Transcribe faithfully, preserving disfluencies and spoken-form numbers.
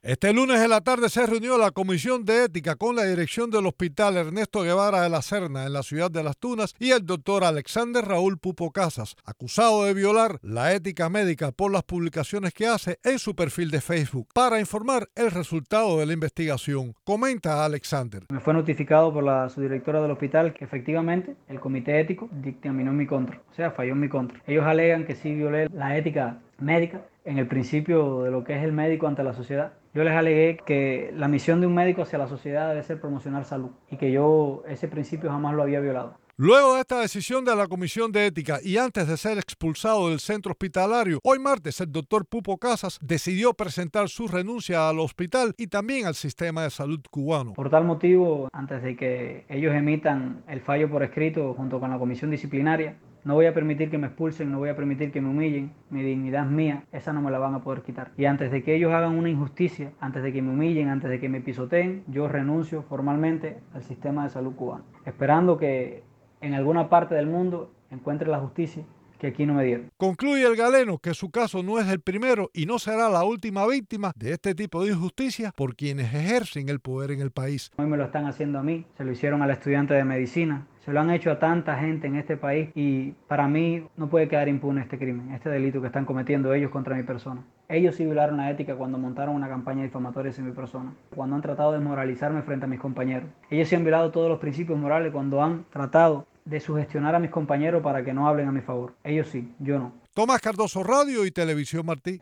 Este lunes en la tarde se reunió la Comisión de Ética con la dirección del Hospital Ernesto Guevara de la Serna en la ciudad de Las Tunas y el doctor Alexander Raúl Pupo Casas, acusado de violar la ética médica por las publicaciones que hace en su perfil de Facebook para informar el resultado de la investigación. Comenta Alexander. Me fue notificado por la subdirectora del hospital que efectivamente el comité ético dictaminó en mi contra, o sea, falló en mi contra. Ellos alegan que sí violé la ética médica en el principio de lo que es el médico ante la sociedad. Yo les alegué que la misión de un médico hacia la sociedad debe ser promocionar salud y que yo ese principio jamás lo había violado. Luego de esta decisión de la Comisión de Ética y antes de ser expulsado del centro hospitalario, hoy martes el doctor Pupo Casas decidió presentar su renuncia al hospital y también al sistema de salud cubano. Por tal motivo, antes de que ellos emitan el fallo por escrito junto con la comisión disciplinaria, no voy a permitir que me expulsen, no voy a permitir que me humillen, mi dignidad es mía, esa no me la van a poder quitar. Y antes de que ellos hagan una injusticia, antes de que me humillen, antes de que me pisoteen, yo renuncio formalmente al sistema de salud cubano, esperando que en alguna parte del mundo encuentre la justicia que aquí no me dieron. Concluye el galeno que su caso no es el primero y no será la última víctima de este tipo de injusticia por quienes ejercen el poder en el país. Hoy me lo están haciendo a mí, se lo hicieron al estudiante de medicina, se lo han hecho a tanta gente en este país y para mí no puede quedar impune este crimen, este delito que están cometiendo ellos contra mi persona. Ellos sí violaron la ética cuando montaron una campaña difamatoria hacia mi persona, cuando han tratado de desmoralizarme frente a mis compañeros. Ellos sí han violado todos los principios morales cuando han tratado de sugestionar a mis compañeros para que no hablen a mi favor. Ellos sí, yo no. Tomás Cardoso, Radio y Televisión Martí.